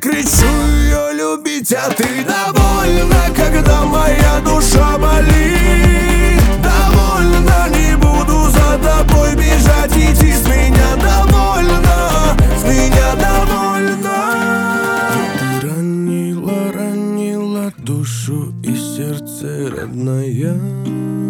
кричу ее любить, а ты довольна, когда моя душа болит. Довольна, не буду за тобой бежать, идти с меня довольна, с меня довольна. Ты ранила душу и сердце, родная.